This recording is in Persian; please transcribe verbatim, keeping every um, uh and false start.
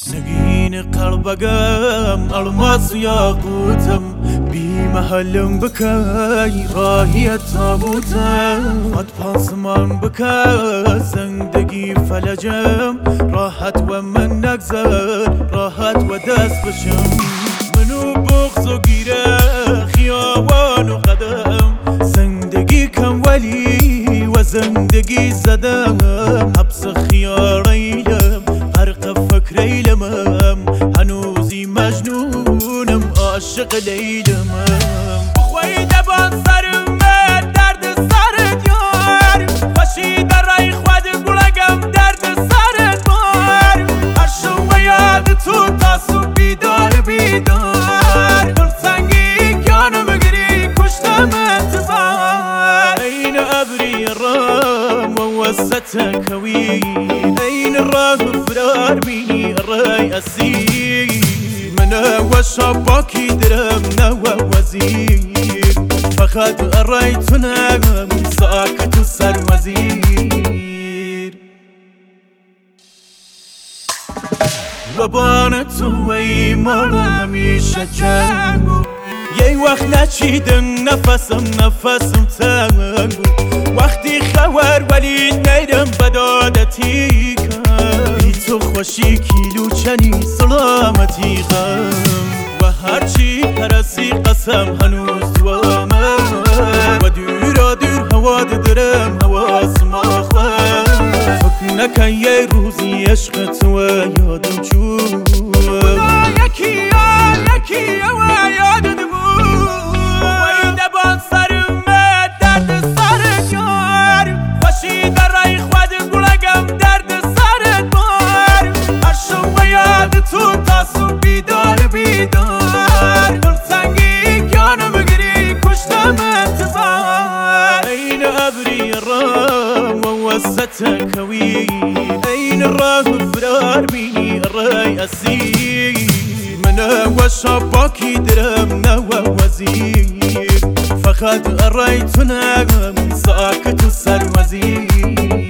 سقين قلبقم الماس ياقوتم بمهلم بكاي راهي تابوتم أطفال زمان بكا زندقي فلجم راحت ومن نقزر راحت وداس بشم منو بغز وقيرة خيابان وقدم زندقي كم ولي وزندقي زدم حبس خياريلم غرق فكري لمم هنوزي مجنونم عاشق لیلم بخوی دبان سرم درد سرت یار باشی در رای خود بلگم درد سرت بار هر شو یاد تو تاسو بیدار بیدار دل سنگی کانو بگیری کشتم انتظار این ابری رام و وسط کوی این راه فرار بینی رای اسیر من وشباكي درم نوى وزير فخد قريتنا ساكت السر وزير وبانت وي مرة ميشة جنبو يي وقت نشيدن نفسم نفسم تنبو وقتی خوار ولی نیرم بدادتی کن بی تو خوشی کیلو چنی سلامتی غم و هرچی پرسی قسم هنوز دوامه و دورا دور هوا درم حواسم آخوام فکر نکن یه روزی عشق تو یادم چون یکی یا یکی یا یادم بود وی دبان سرم درد سرت یار باشی در رای خود بلگم درد سرت بار هر شو یاد تو تاسو بیدار بیدار دل سنگی کانو بگیری کشتم انتظار این ابری رام و وسط کوی این راه فرار بینی رای اسیر من وشباكي درم نوى وزير فقد قريتنا ساكت السر وزير